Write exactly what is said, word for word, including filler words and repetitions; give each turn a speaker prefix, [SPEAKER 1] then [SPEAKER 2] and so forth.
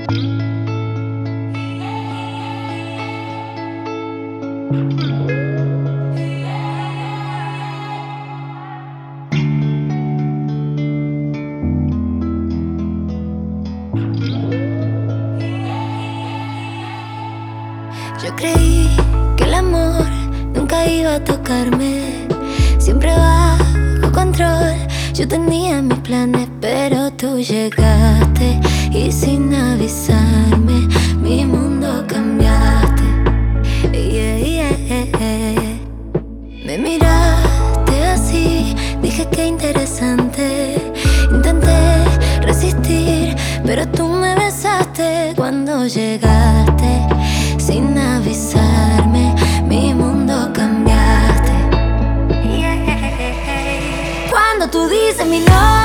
[SPEAKER 1] Yo creí que el amor nunca iba a tocarme, siempre bajo control. Yo tenía mis planes, pero tú llegaste y sin avisarme mi mundo cambiaste. Yeah, yeah. Me miraste así, dije qué interesante. Intenté resistir, pero tú me besaste cuando llegaste. Sin avisarme, mi mundo cambiaste. Yeah. Cuando tú dices mi nombre,